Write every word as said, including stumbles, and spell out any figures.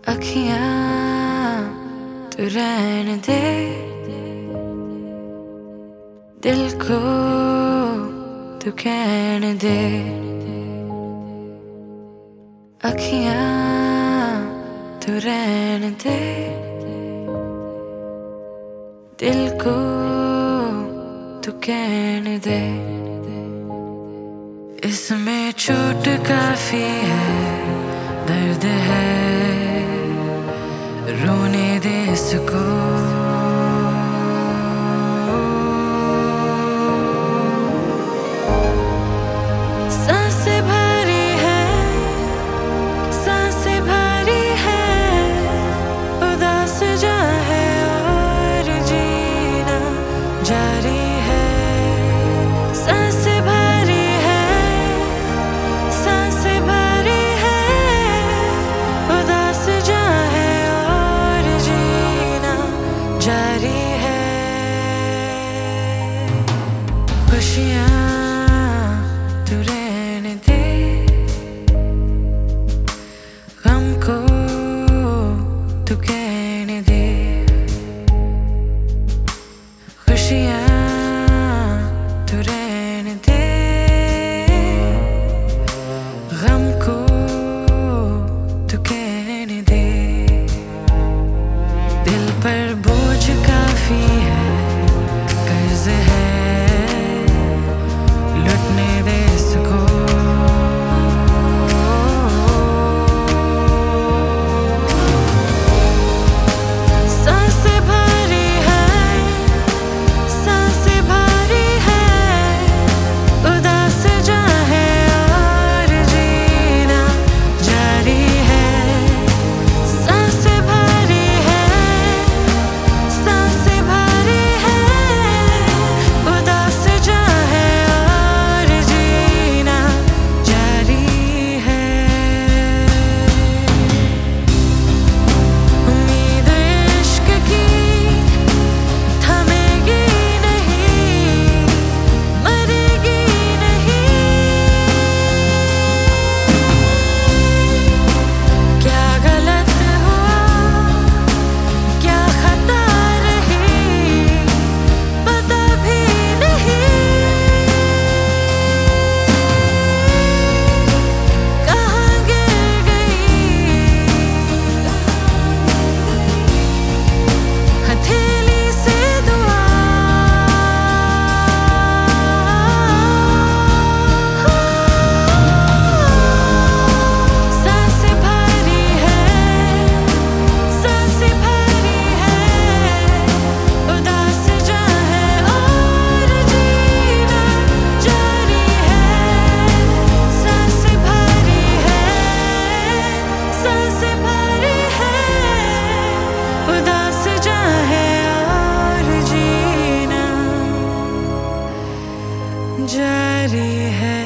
अखियां तू रहने दे, दिल को तू कहने दे। अखियां तू रहने दे, दिल को तू कहने दे। इसमें चोट काफी है, दर्द है, रोने दे इसको। सांसें भरी है, सांसें भरी है, उदास जा है और जीना जारी है। सांसें भरी है, सांसें भरी है, उदास जा है और जीना जारी है। खुशियाँ तू रहने दे, गम को तू कहने दे। खुशियाँ तू रहने दे, गम को तू कहने दे। दिल पर बोझ काफी है, कर्ज है, लुटने दे इसको। सांसें भरी है, सांसें भरी है, उदास जा है और जीना जारी है। सांसें भरी है, सांसें भरी है, उदास जा है और जीना जारी है। उम्मीद इश्क की थमेगी नहीं, मरेगी नहीं। क्या गलत हुआ, क्या खता रही, पता भी नहीं। कहाँ गिर गई हथेली से दुआ। सांसें भरी है, सांसें भरी है, उदास जा है और जीना जारी है। सांसें भरी है, सांसें भरी है, उदास जा है और जीना जारी है।